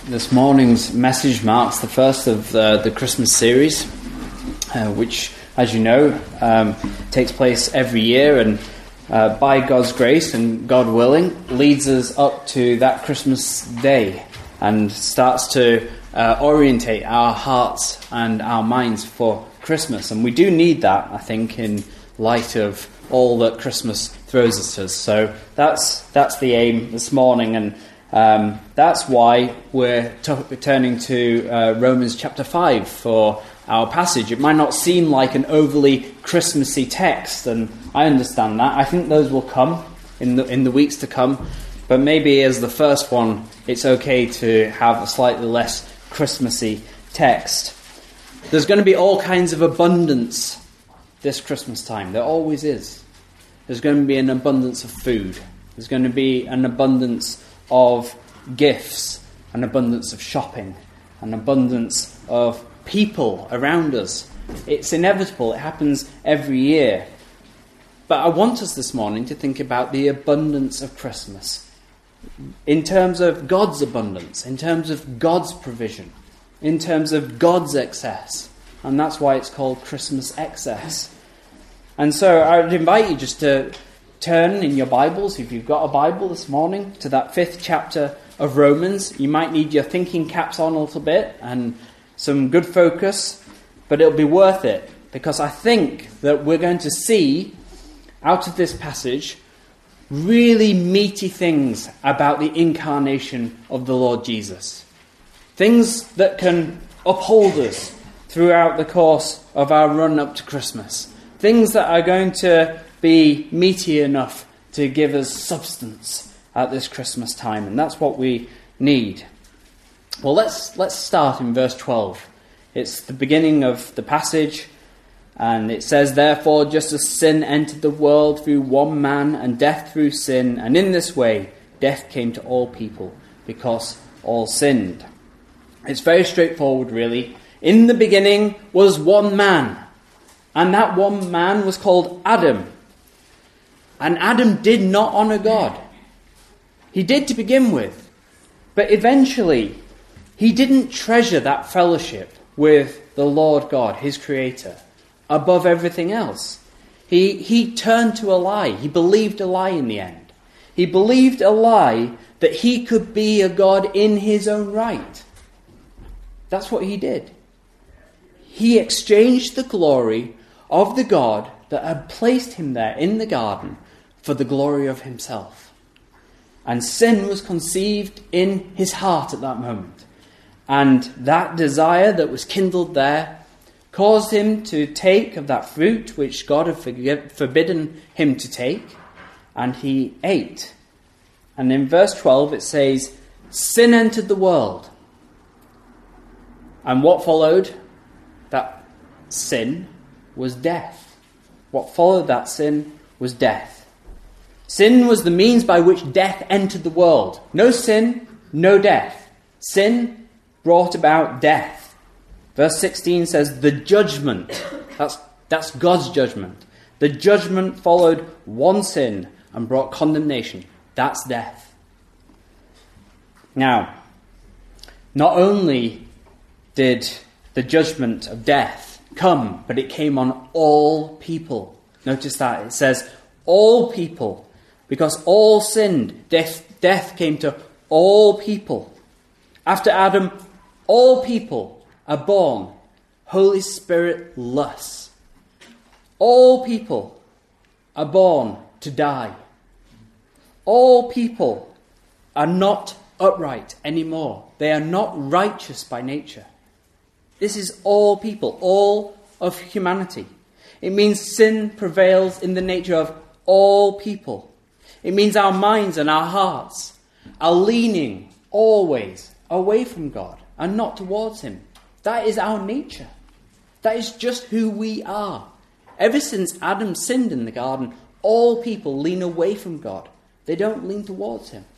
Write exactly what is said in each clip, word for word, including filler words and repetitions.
This morning's message marks the first of uh, the Christmas series, uh, which, as you know, um, takes place every year and uh, by God's grace and God willing, leads us up to that Christmas day and starts to uh, orientate our hearts and our minds for Christmas. And we do need that, I think, in light of all that Christmas throws at us. So that's that's the aim this morning, and Um, that's why we're t- turning to uh, Romans chapter five for our passage. It might not seem like an overly Christmassy text, and I understand that. I think those will come in the in the weeks to come. But maybe as the first one, it's okay to have a slightly less Christmassy text. There's going to be all kinds of abundance this Christmas time. There always is. There's going to be an abundance of food. There's going to be an abundance of gifts, an abundance of shopping, an abundance of people around us. It's inevitable. It happens every year. But I want us this morning to think about the abundance of Christmas in terms of God's abundance, in terms of God's provision, in terms of God's excess. And that's why it's called Christmas excess. And so I would invite you just to turn in your Bibles, if you've got a Bible this morning, to that fifth chapter of Romans. You might need your thinking caps on a little bit and some good focus, but it'll be worth it, because I think that we're going to see out of this passage really meaty things about the incarnation of the Lord Jesus. Things that can uphold us throughout the course of our run up to Christmas. Things that are going to be meaty enough to give us substance at this Christmas time, and that's what we need. Well, let's let's start in verse twelve. It's the beginning of the passage, and it says, "Therefore, just as sin entered the world through one man, and death through sin, and in this way death came to all people, because all sinned." It's very straightforward, really. In the beginning was one man, and that one man was called Adam. And Adam did not honour God. He did to begin with. But eventually, he didn't treasure that fellowship with the Lord God, his creator, above everything else. He, he turned to a lie. He believed a lie in the end. He believed a lie that he could be a God in his own right. That's what he did. He exchanged the glory of the God that had placed him there in the garden for the glory of himself. And sin was conceived in his heart at that moment. And that desire that was kindled there caused him to take of that fruit which God had forbidden him to take, and he ate. And in verse twelve it says, "Sin entered the world." And what followed that sin was death. What followed that sin was death. Sin was the means by which death entered the world. No sin, no death. Sin brought about death. Verse sixteen says, "The judgment," that's, that's God's judgment. "The judgment followed one sin and brought condemnation." That's death. Now, not only did the judgment of death come, but it came on all people. Notice that. It says, all people. Because all sinned, death, death came to all people. After Adam, all people are born Holy Spirit-less. All people are born to die. All people are not upright anymore. They are not righteous by nature. This is all people, all of humanity. It means sin prevails in the nature of all people. It means our minds and our hearts are leaning always away from God and not towards him. That is our nature. That is just who we are. Ever since Adam sinned in the garden, all people lean away from God. They don't lean towards him.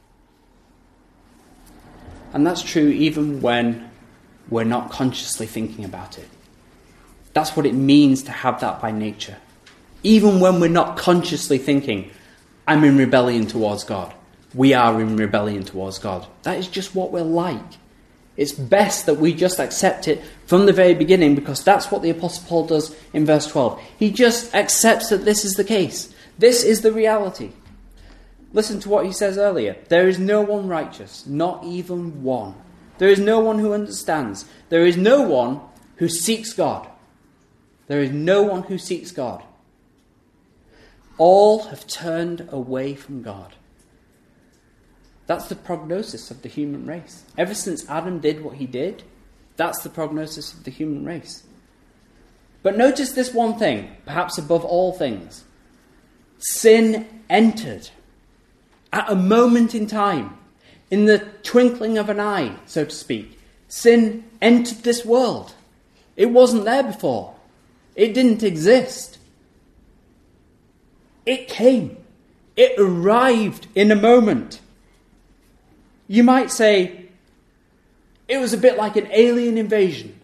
And that's true even when we're not consciously thinking about it. That's what it means to have that by nature. Even when we're not consciously thinking, I'm in rebellion towards God. We are in rebellion towards God. That is just what we're like. It's best that we just accept it from the very beginning, because that's what the Apostle Paul does in verse twelve. He just accepts that this is the case. This is the reality. Listen to what he says earlier. There is no one righteous, not even one. There is no one who understands. There is no one who seeks God. There is no one who seeks God. All have turned away from God. That's the prognosis of the human race. Ever since Adam did what he did, that's the prognosis of the human race. But notice this one thing, perhaps above all things. Sin entered at a moment in time, in the twinkling of an eye, so to speak. Sin entered this world. It wasn't there before. It didn't exist. It came. It arrived in a moment. You might say it was a bit like an alien invasion.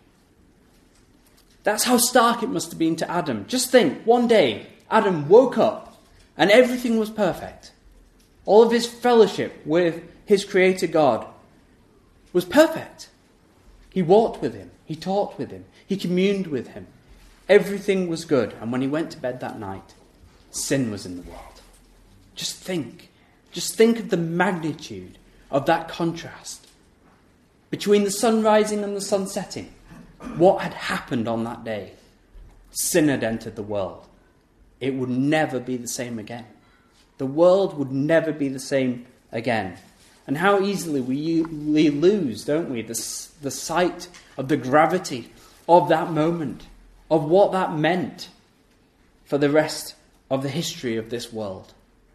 That's how stark it must have been to Adam. Just think, one day, Adam woke up and everything was perfect. All of his fellowship with his Creator God was perfect. He walked with him. He talked with him. He communed with him. Everything was good. And when he went to bed that night, sin was in the world. Just think. Just think of the magnitude of that contrast between the sun rising and the sun setting. What had happened on that day? Sin had entered the world. It would never be the same again. The world would never be the same again. And how easily we, we lose, don't we, the, the sight of the gravity of that moment, of what that meant for the rest of the history of this world.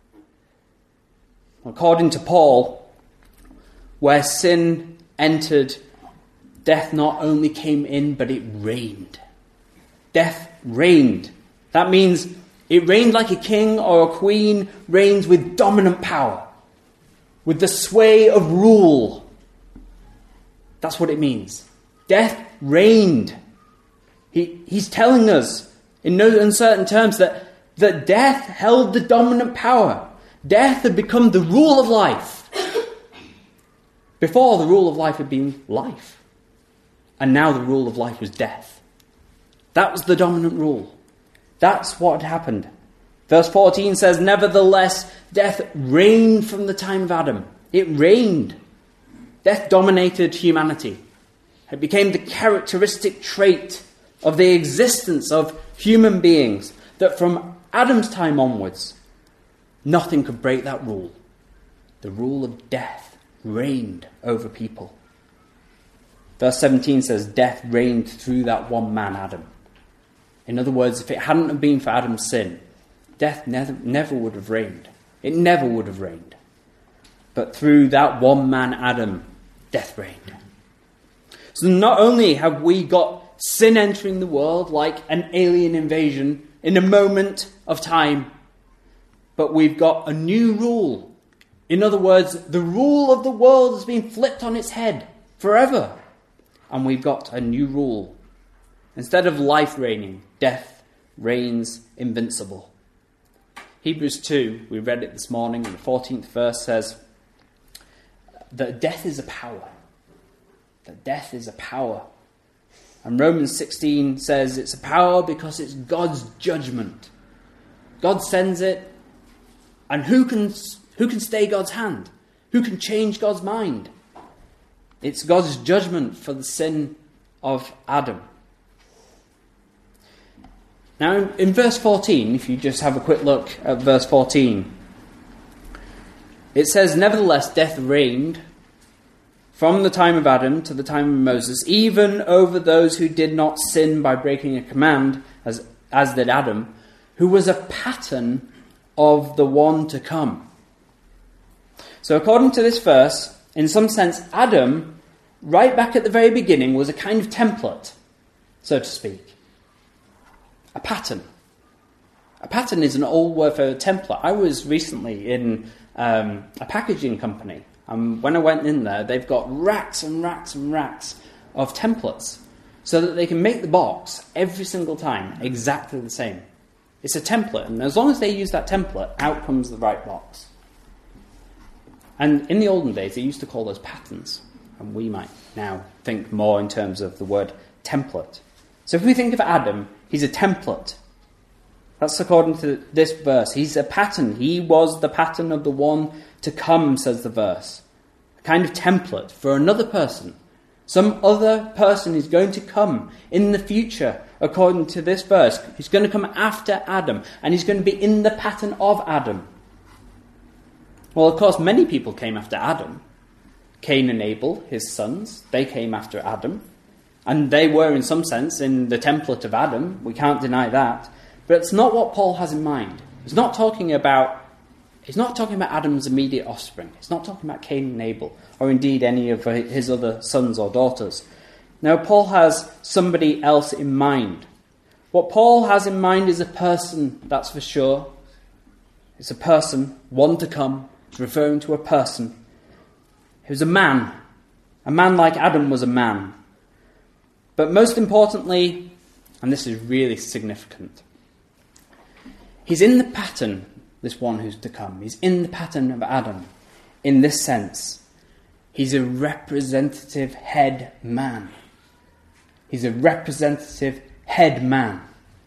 According to Paul, where sin entered, death not only came in, but it reigned. Death reigned. That means it reigned like a king or a queen reigns with dominant power, with the sway of rule. That's what it means. Death reigned. He, he's telling us in no uncertain terms that, that death held the dominant power. Death had become the rule of life. Before, the rule of life had been life. And now the rule of life was death. That was the dominant rule. That's what had happened. Verse fourteen says, nevertheless, death reigned from the time of Adam. It reigned. Death dominated humanity. It became the characteristic trait of the existence of human beings, that from Adam's time onwards, nothing could break that rule. The rule of death reigned over people. Verse seventeen says, death reigned through that one man, Adam. In other words, if it hadn't have been for Adam's sin, death never, never would have reigned. It never would have reigned. But through that one man, Adam, death reigned. So not only have we got sin entering the world like an alien invasion in a moment of time, but we've got a new rule. In other words, the rule of the world has been flipped on its head forever. And we've got a new rule. Instead of life reigning, death reigns invincible. Hebrews two, we read it this morning, and the fourteenth verse says that death is a power. That death is a power. And Romans sixteen says it's a power because it's God's judgment. God sends it, and who can... Who can stay God's hand? Who can change God's mind? It's God's judgment for the sin of Adam. Now, in verse fourteen, if you just have a quick look at verse fourteen, it says, nevertheless, death reigned from the time of Adam to the time of Moses, even over those who did not sin by breaking a command, as, as did Adam, who was a pattern of the one to come. So according to this verse, in some sense, Adam, right back at the very beginning, was a kind of template, so to speak. A pattern. A pattern is an old word for a template. I was recently in um, a packaging company, and when I went in there, they've got racks and racks and racks of templates, so that they can make the box every single time exactly the same. It's a template, and as long as they use that template, out comes the right box. And in the olden days, they used to call those patterns. And we might now think more in terms of the word template. So if we think of Adam, he's a template. That's according to this verse. He's a pattern. He was the pattern of the one to come, says the verse. A kind of template for another person. Some other person is going to come in the future, according to this verse. He's going to come after Adam, and he's going to be in the pattern of Adam. Well, of course, many people came after Adam. Cain and Abel, his sons, they came after Adam. And they were, in some sense, in the template of Adam. We can't deny that. But it's not what Paul has in mind. He's not talking about He's not talking about Adam's immediate offspring. He's not talking about Cain and Abel, or indeed any of his other sons or daughters. Now, Paul has somebody else in mind. What Paul has in mind is a person, that's for sure. It's a person, one to come. It's referring to a person. He was a man. A man like Adam was a man. But most importantly, and this is really significant, he's in the pattern, this one who's to come. He's in the pattern of Adam in this sense. He's a representative head man. He's a representative head man.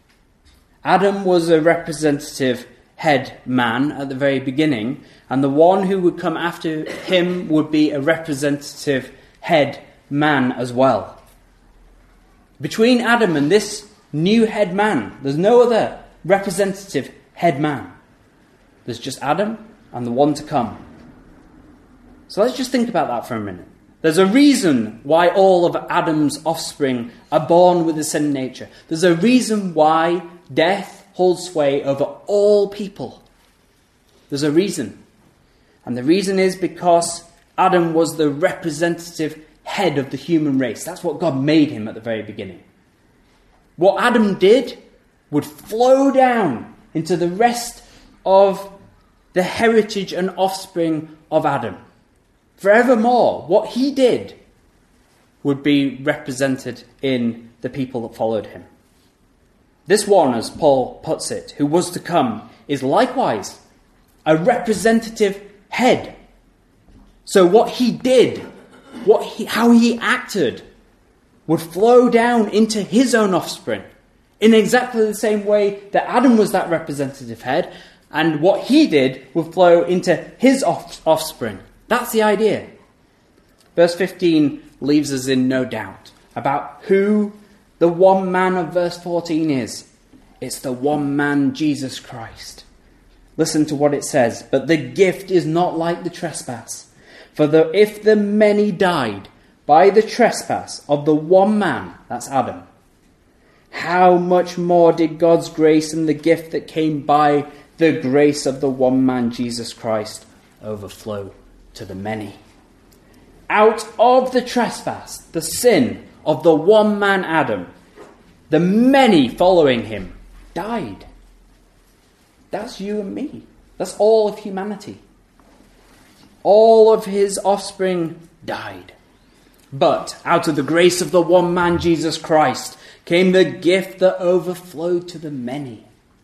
Adam was a representative head man at the very beginning, and the one who would come after him would be a representative head man as well. Between Adam and this new head man, there's no other representative head man. There's just Adam and the one to come. So let's just think about that for a minute. There's a reason why all of Adam's offspring are born with a sin nature. There's a reason why death holds sway over all people. There's a reason. And the reason is because Adam was the representative head of the human race. That's what God made him at the very beginning. What Adam did would flow down into the rest of the heritage and offspring of Adam. Forevermore, what he did would be represented in the people that followed him. This one, as Paul puts it, who was to come, is likewise a representative head. So what he did, what he, how he acted, would flow down into his own offspring in exactly the same way that Adam was that representative head, and what he did would flow into his off- offspring. That's the idea. Verse fifteen leaves us in no doubt about who the one man of verse fourteen is. It's the one man, Jesus Christ. Listen to what it says. But the gift is not like the trespass. For the, if the many died by the trespass of the one man, that's Adam, how much more did God's grace and the gift that came by the grace of the one man, Jesus Christ, overflow to the many? Out of the trespass, the sin of the one man Adam, the many following him died. That's you and me. That's all of humanity. All of his offspring died. But out of the grace of the one man, Jesus Christ, came the gift that overflowed to the many.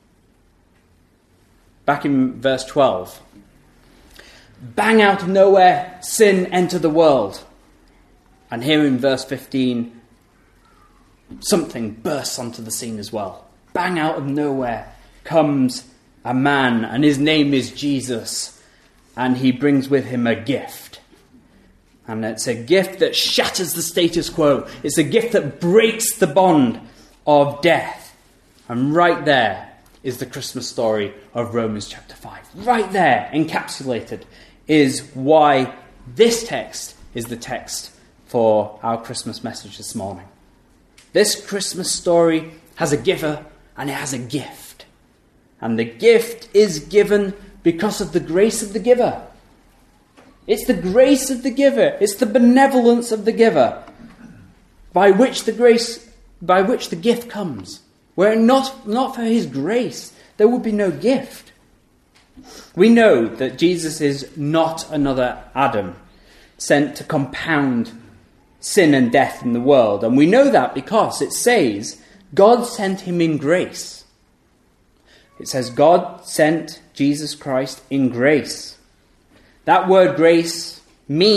Back in verse twelve. Bang out of nowhere, sin entered the world. And here in verse fifteen, something bursts onto the scene as well. Bang out of nowhere comes a man, and his name is Jesus. And he brings with him a gift. And it's a gift that shatters the status quo. It's a gift that breaks the bond of death. And right there is the Christmas story of Romans chapter five. Right there, encapsulated, is why this text is the text for our Christmas message this morning. This Christmas story has a giver and it has a gift. And the gift is given because of the grace of the giver. It's the grace of the giver. It's the benevolence of the giver by which the grace, by which the gift comes. Were it not, not for his grace, there would be no gift. We know that Jesus is not another Adam sent to compound sin and death in the world. And we know that because it says God sent him in grace. It says God sent Jesus Christ in grace. That word grace means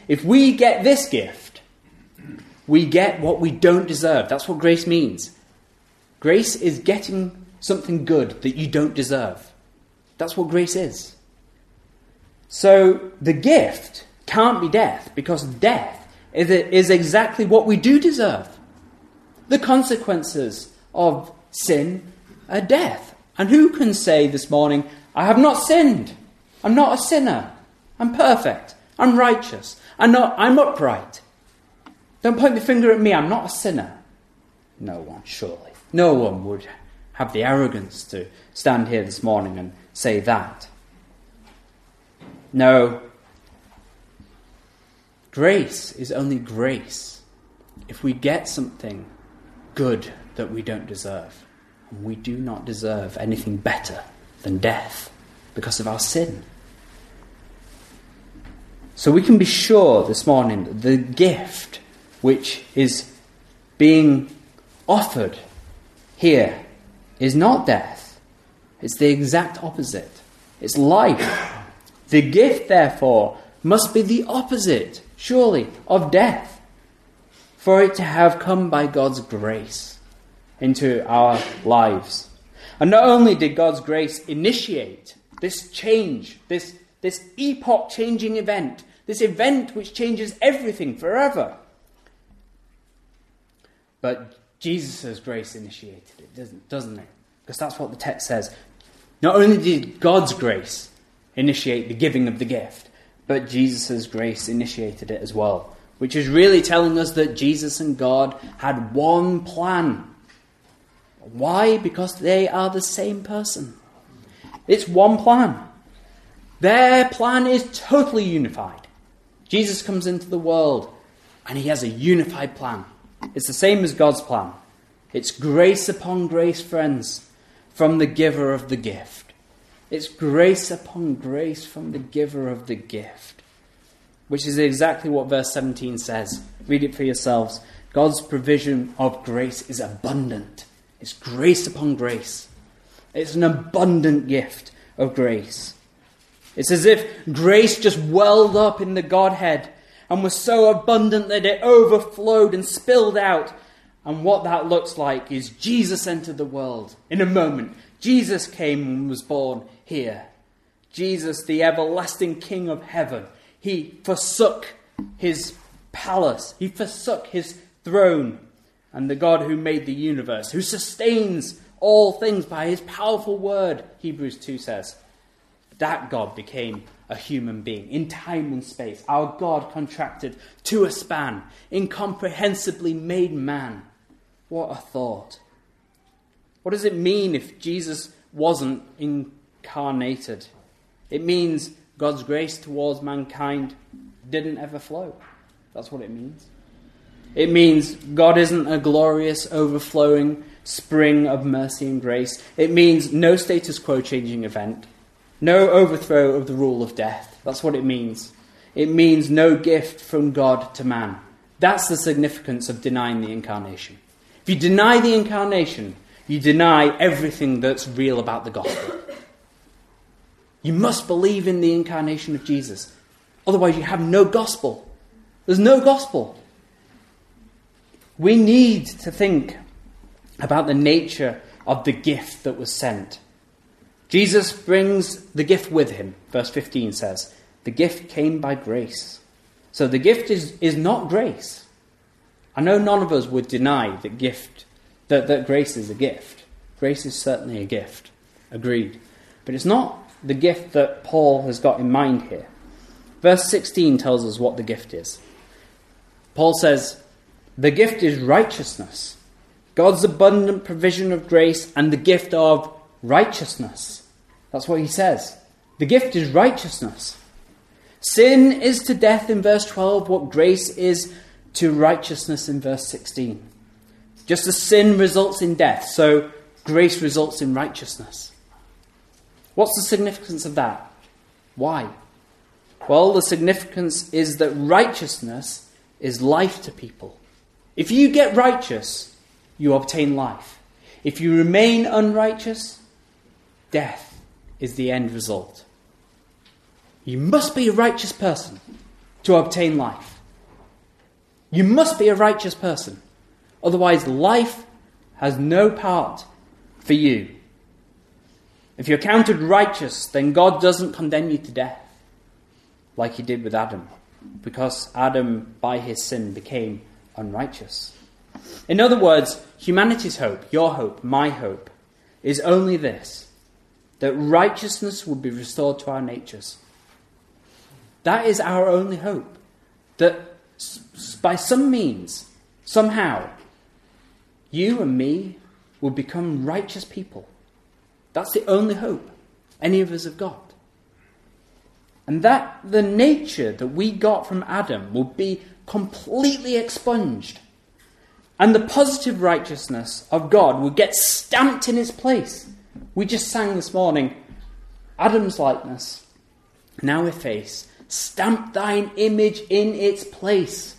if we get this gift, we get what we don't deserve. That's what grace means. Grace is getting something good that you don't deserve. That's what grace is. So the gift can't be death, because death is, is exactly what we do deserve. The consequences of sin are death. And who can say this morning, I have not sinned. I'm not a sinner. I'm perfect. I'm righteous. I'm not, I'm upright. Don't point the finger at me. I'm not a sinner. No one, surely. No one would have the arrogance to stand here this morning and say that. No. Grace is only grace if we get something good that we don't deserve. And we do not deserve anything better than death because of our sin. So we can be sure this morning that the gift which is being offered here is not death. It's the exact opposite. It's life. The gift, therefore, must be the opposite, surely, of death, for it to have come by God's grace into our lives. And not only did God's grace initiate this change, this, this epoch-changing event, this event which changes everything forever, but Jesus' grace initiated it, doesn't, doesn't it? Because that's what the text says. Not only did God's grace initiate the giving of the gift, but Jesus' grace initiated it as well, which is really telling us that Jesus and God had one plan. Why? Because they are the same person. It's one plan. Their plan is totally unified. Jesus comes into the world and he has a unified plan. It's the same as God's plan. It's grace upon grace, friends, from the giver of the gift. It's grace upon grace from the giver of the gift, which is exactly what verse seventeen says. Read it for yourselves. God's provision of grace is abundant. It's grace upon grace. It's an abundant gift of grace. It's as if grace just welled up in the Godhead and was so abundant that it overflowed and spilled out. And what that looks like is Jesus entered the world in a moment. Jesus came and was born here. Jesus, the everlasting King of heaven, he forsook his palace. He forsook his throne. And the God who made the universe, who sustains all things by his powerful word, Hebrews two says, that God became a human being in time and space. Our God contracted to a span, incomprehensibly made man. What a thought. What does it mean if Jesus wasn't incarnated? It means God's grace towards mankind didn't ever flow. That's what it means. It means God isn't a glorious, overflowing spring of mercy and grace. It means no status quo changing event. No overthrow of the rule of death. That's what it means. It means no gift from God to man. That's the significance of denying the incarnation. If you deny the incarnation, you deny everything that's real about the gospel. You must believe in the incarnation of Jesus. Otherwise you have no gospel. There's no gospel. We need to think about the nature of the gift that was sent. Jesus brings the gift with him. Verse fifteen says, the gift came by grace. So the gift is, is not grace. I know none of us would deny that gift, that, that grace is a gift. Grace is certainly a gift. Agreed. But it's not the gift that Paul has got in mind here. Verse sixteen tells us what the gift is. Paul says, the gift is righteousness. God's abundant provision of grace and the gift of righteousness. That's what he says. The gift is righteousness. Sin is to death in verse twelve what grace is to righteousness in verse sixteen. Just as sin results in death, so grace results in righteousness. What's the significance of that? Why? Well, the significance is that righteousness is life to people. If you get righteous, you obtain life. If you remain unrighteous, death is the end result. You must be a righteous person. to obtain life. You must be a righteous person. Otherwise, life has no part for you. If you're counted righteous, then God doesn't condemn you to death, like he did with Adam, because Adam, by his sin, became unrighteous. In other words, humanity's hope, your hope, my hope, is only this, that righteousness will be restored to our natures. That is our only hope, that by some means, somehow, you and me will become righteous people. That's the only hope any of us have got. And that the nature that we got from Adam will be completely expunged. And the positive righteousness of God will get stamped in its place. We just sang this morning, Adam's likeness, now efface, stamp thine image in its place.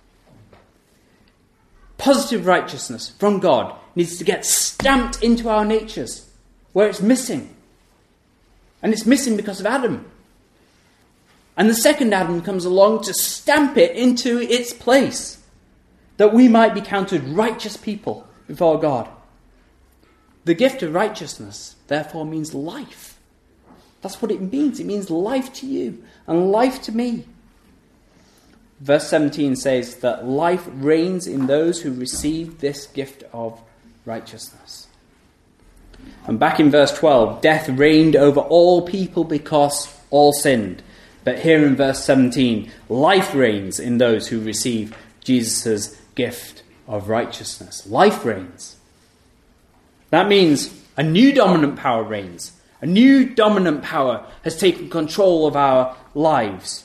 Positive righteousness from God needs to get stamped into our natures, where it's missing. And it's missing because of Adam. And the second Adam comes along to stamp it into its place, that we might be counted righteous people before God. The gift of righteousness, therefore, means life. That's what it means. It means life to you and life to me. Verse seventeen says that life reigns in those who receive this gift of righteousness. And back in verse twelve, death reigned over all people because all sinned. But here in verse seventeen, life reigns in those who receive Jesus' gift of righteousness. Life reigns. That means a new dominant power reigns. A new dominant power has taken control of our lives.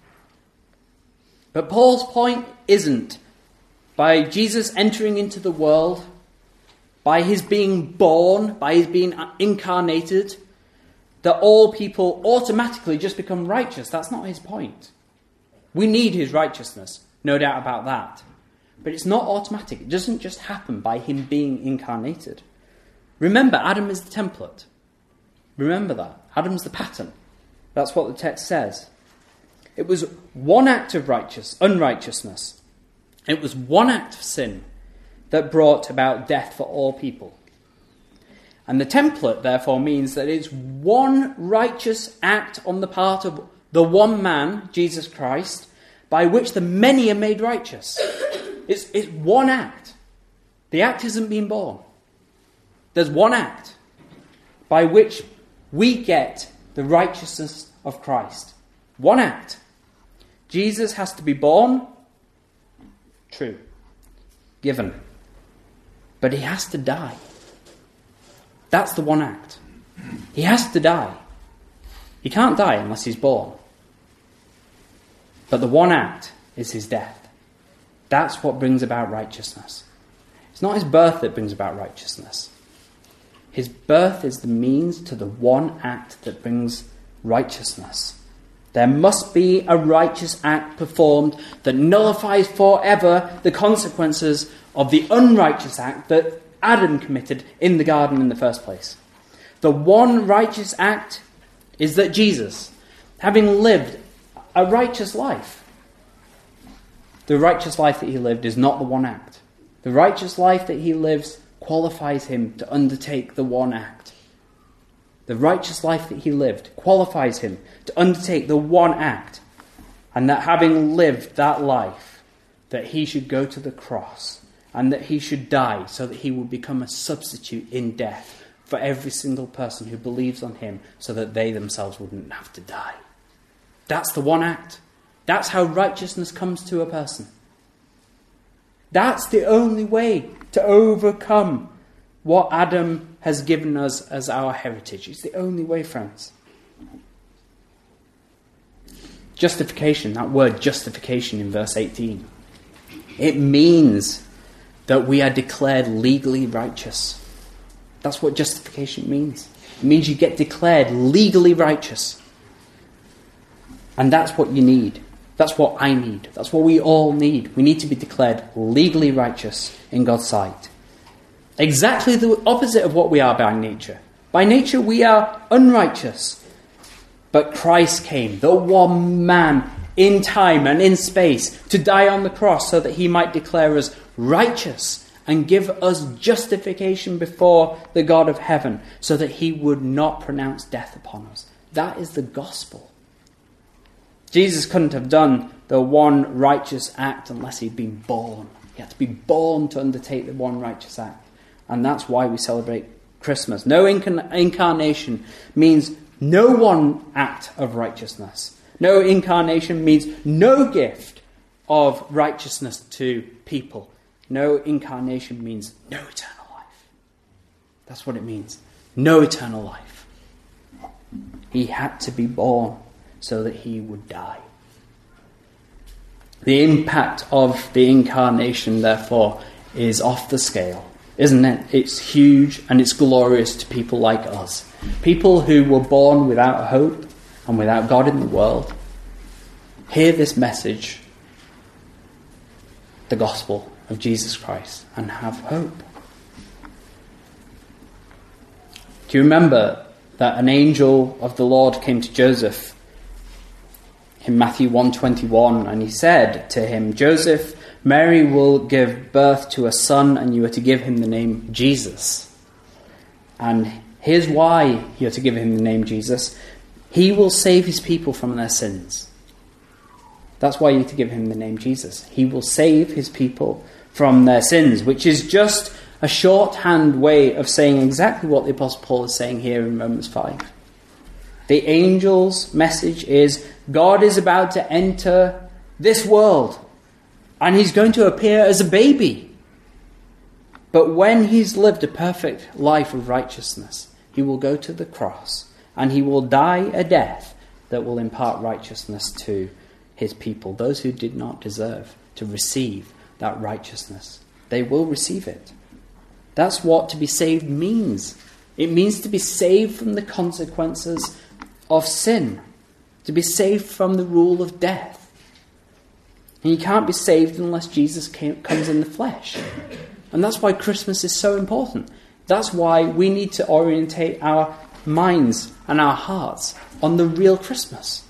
But Paul's point isn't by Jesus entering into the world, by his being born, by his being incarnated, that all people automatically just become righteous. That's not his point. We need his righteousness, no doubt about that. But it's not automatic. It doesn't just happen by him being incarnated. Remember, Adam is the template. Remember that. Adam's the pattern. That's what the text says. It was one act of righteous unrighteousness. It was one act of sin that brought about death for all people. And the template, therefore, means that it's one righteous act on the part of the one man, Jesus Christ, by which the many are made righteous. It's, it's one act. The act isn't being born. There's one act by which we get the righteousness of Christ. One act. Jesus has to be born. True. Given. But he has to die. That's the one act. He has to die. He can't die unless he's born. But the one act is his death. That's what brings about righteousness. It's not his birth that brings about righteousness. His birth is the means to the one act that brings righteousness. There must be a righteous act performed that nullifies forever the consequences of the unrighteous act that Adam committed in the garden in the first place. The one righteous act is that Jesus, having lived a righteous life, the righteous life that he lived is not the one act. The righteous life that he lives qualifies him to undertake the one act. The righteous life that he lived qualifies him to undertake the one act, and that having lived that life, that he should go to the cross and that he should die so that he would become a substitute in death for every single person who believes on him, so that they themselves wouldn't have to die. That's the one act. That's how righteousness comes to a person. That's the only way to overcome what Adam has given us as our heritage. It's the only way, friends. Justification, that word justification in verse eighteen. It means that we are declared legally righteous. That's what justification means. It means you get declared legally righteous. And that's what you need. That's what I need. That's what we all need. We need to be declared legally righteous in God's sight. Exactly the opposite of what we are by nature. By nature we are unrighteous. But Christ came, the one man in time and in space to die on the cross so that he might declare us righteous and give us justification before the God of heaven so that he would not pronounce death upon us. That is the gospel. Jesus couldn't have done the one righteous act unless he'd been born. He had to be born to undertake the one righteous act. And that's why we celebrate Christmas. No incarn- incarnation means no one act of righteousness. No incarnation means no gift of righteousness to people. No incarnation means no eternal life. That's what it means. No eternal life. He had to be born so that he would die. The impact of the incarnation, therefore, is off the scale, isn't it? It's huge and it's glorious to people like us. People who were born without hope and without God in the world. Hear this message, the gospel of Jesus Christ, and have hope. Do you remember that an angel of the Lord came to Joseph in Matthew one twenty-one, and he said to him, Joseph, Mary will give birth to a son, and you are to give him the name Jesus. And here's why you are to give him the name Jesus. He will save his people from their sins. That's why you need to give him the name Jesus. He will save his people from their sins, which is just a shorthand way of saying exactly what the Apostle Paul is saying here in Romans five. The angel's message is God is about to enter this world, and he's going to appear as a baby. But when he's lived a perfect life of righteousness, he will go to the cross, and he will die a death that will impart righteousness to his people, those who did not deserve to receive that righteousness. They will receive it. That's what to be saved means. It means to be saved from the consequences of sin, to be saved from the rule of death. And you can't be saved unless Jesus came, comes in the flesh. And that's why Christmas is so important. That's why we need to orientate our minds and our hearts on the real Christmas.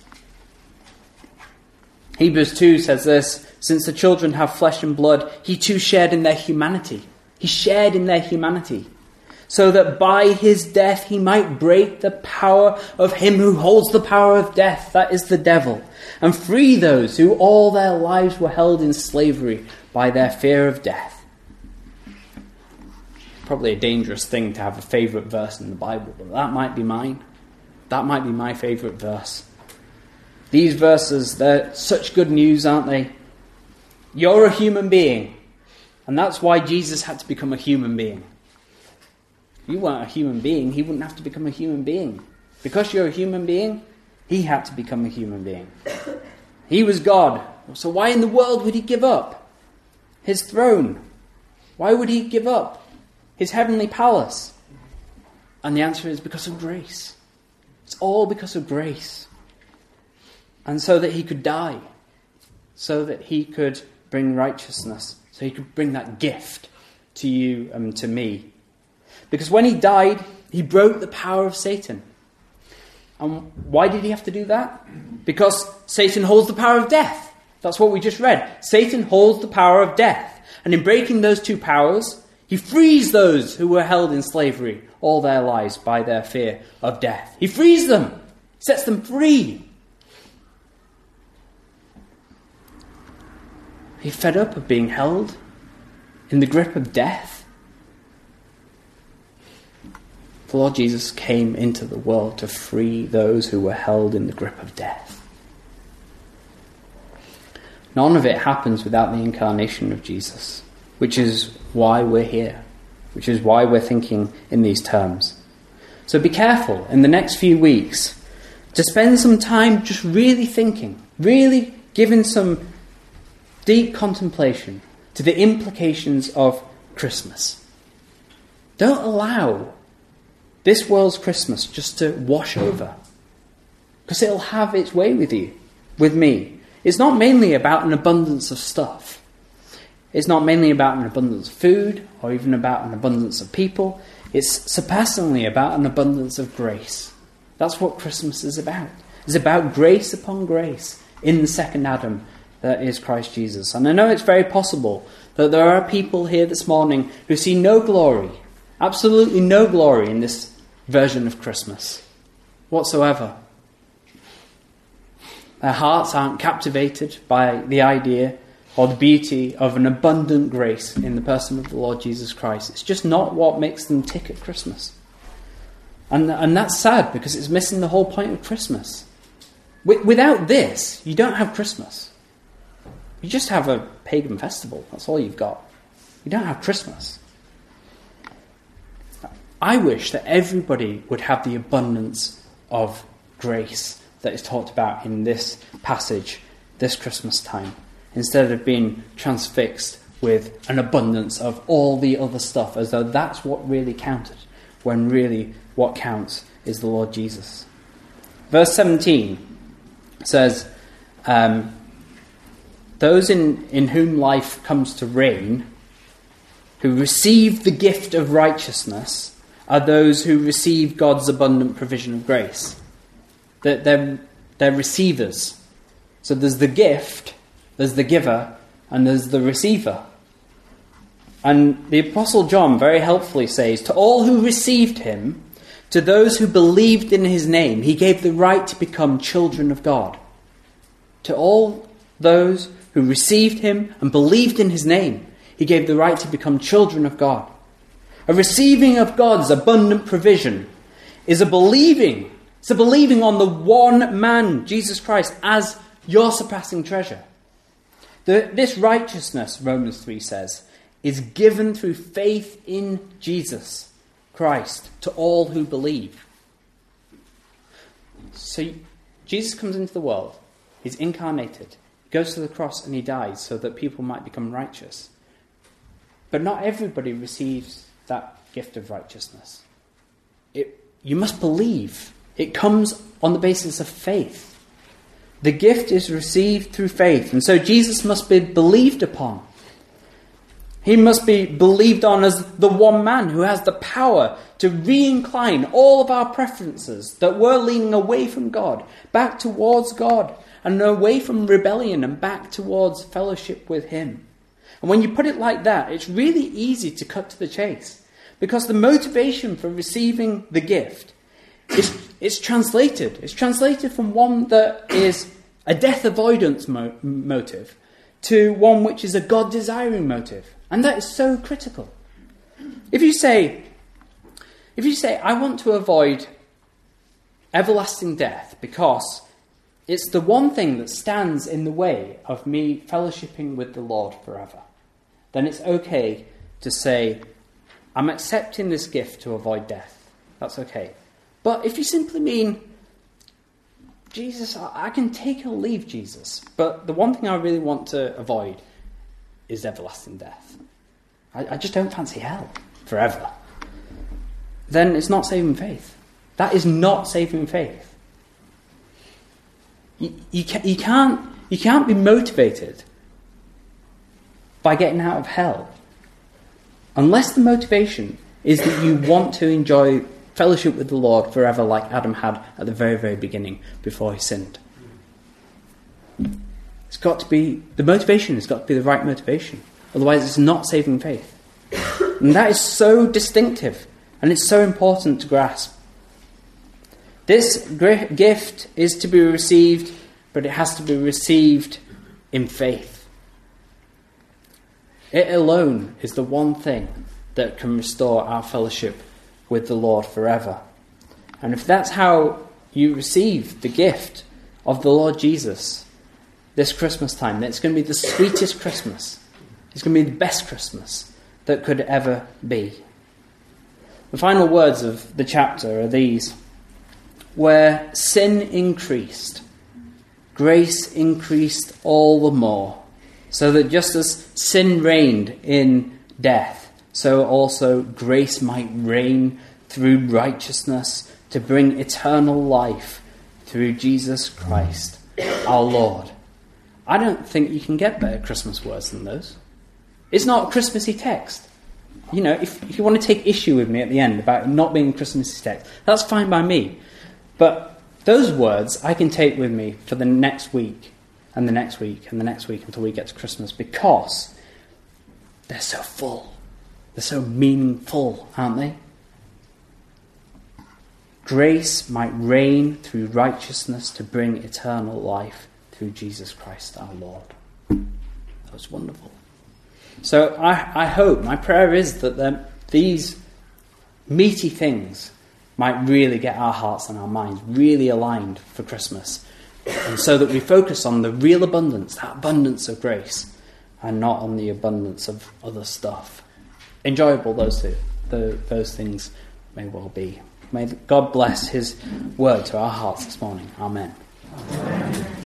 Hebrews two says this, since the children have flesh and blood, he too shared in their humanity. He shared in their humanity, so that by his death he might break the power of him who holds the power of death, that is the devil, and free those who all their lives were held in slavery by their fear of death. Probably a dangerous thing to have a favourite verse in the Bible, but that might be mine. That might be my favourite verse. These verses, they're such good news, aren't they? You're a human being. And that's why Jesus had to become a human being. If you weren't a human being, he wouldn't have to become a human being. Because you're a human being, he had to become a human being. He was God. So why in the world would he give up his throne? Why would he give up his heavenly palace? And the answer is because of grace. It's all because of grace. And so that he could die. So that he could bring righteousness. So he could bring that gift to you and to me. Because when he died, he broke the power of Satan. And why did he have to do that? Because Satan holds the power of death. That's what we just read. Satan holds the power of death. And in breaking those two powers, he frees those who were held in slavery all their lives by their fear of death. He frees them. Sets them free. Are you fed up of being held in the grip of death? The Lord Jesus came into the world to free those who were held in the grip of death. None of it happens without the incarnation of Jesus, which is why we're here, which is why we're thinking in these terms. So be careful in the next few weeks to spend some time just really thinking, really giving some deep contemplation to the implications of Christmas. Don't allow this world's Christmas just to wash over, because it'll have its way with you, with me. It's not mainly about an abundance of stuff. It's not mainly about an abundance of food or even about an abundance of people. It's surpassingly about an abundance of grace. That's what Christmas is about. It's about grace upon grace in the second Adam that is Christ Jesus. And I know it's very possible that there are people here this morning who see no glory, absolutely no glory in this version of Christmas whatsoever. Their hearts aren't captivated by the idea or the beauty of an abundant grace in the person of the Lord Jesus Christ. It's just not what makes them tick at Christmas. And, and that's sad, because it's missing the whole point of Christmas. Without this, you don't have Christmas. You just have a pagan festival. That's all you've got. You don't have Christmas. I wish that everybody would have the abundance of grace that is talked about in this passage, this Christmas time, instead of being transfixed with an abundance of all the other stuff, as though that's what really counted, when really what counts is the Lord Jesus. Verse seventeen says, um, those in, in whom life comes to reign, who receive the gift of righteousness, are those who receive God's abundant provision of grace. They're, they're, they're receivers. So there's the gift, there's the giver, and there's the receiver. And the Apostle John very helpfully says, to all who received him, to those who believed in his name, he gave the right to become children of God. To all those who received him and believed in his name, he gave the right to become children of God. A receiving of God's abundant provision is a believing. It's a believing on the one man, Jesus Christ, as your surpassing treasure. The, this righteousness, Romans three says, is given through faith in Jesus Christ to all who believe. So Jesus comes into the world. He's incarnated. He goes to the cross and he dies so that people might become righteous. But not everybody receives that gift of righteousness. It, you must believe. It comes on the basis of faith. The gift is received through faith, and so Jesus must be believed upon. He must be believed on as the one man who has the power to re-incline all of our preferences that were leaning away from God, back towards God, and away from rebellion and back towards fellowship with him. And when you put it like that, it's really easy to cut to the chase, because the motivation for receiving the gift is it's translated. It's translated from one that is a death avoidance mo- motive to one which is a God-desiring motive. And that is so critical. If you say, if you say, I want to avoid everlasting death because it's the one thing that stands in the way of me fellowshipping with the Lord forever, then it's okay to say, I'm accepting this gift to avoid death. That's okay. But if you simply mean, Jesus, I can take or leave Jesus, but the one thing I really want to avoid is everlasting death. I, I just don't fancy hell forever. Then it's not saving faith. That is not saving faith. You, you, can, you, can't, you can't be motivated by getting out of hell unless the motivation is that you want to enjoy fellowship with the Lord forever, like Adam had at the very, very beginning before he sinned. It's got to be, the motivation has got to be the right motivation. Otherwise it's not saving faith. And that is so distinctive, and it's so important to grasp. This gift is to be received, but it has to be received in faith. It alone is the one thing that can restore our fellowship with the Lord forever. And if that's how you receive the gift of the Lord Jesus this Christmas time, then it's going to be the sweetest Christmas. It's going to be the best Christmas that could ever be. The final words of the chapter are these: where sin increased, grace increased all the more, so that just as sin reigned in death, so also grace might reign through righteousness to bring eternal life through Jesus Christ, our Lord. I don't think you can get better Christmas words than those. It's not a Christmassy text. You know, if, if you want to take issue with me at the end about it not being a Christmassy text, that's fine by me. But those words I can take with me for the next week and the next week and the next week until we get to Christmas, because they're so full. They're so meaningful, aren't they? Grace might reign through righteousness to bring eternal life through Jesus Christ our Lord. That was wonderful. So I, I hope, my prayer is that the, these meaty things might really get our hearts and our minds really aligned for Christmas. And so that we focus on the real abundance, that abundance of grace, and not on the abundance of other stuff. Enjoyable those two, the, those things may well be. May God bless his word to our hearts this morning. Amen. Amen.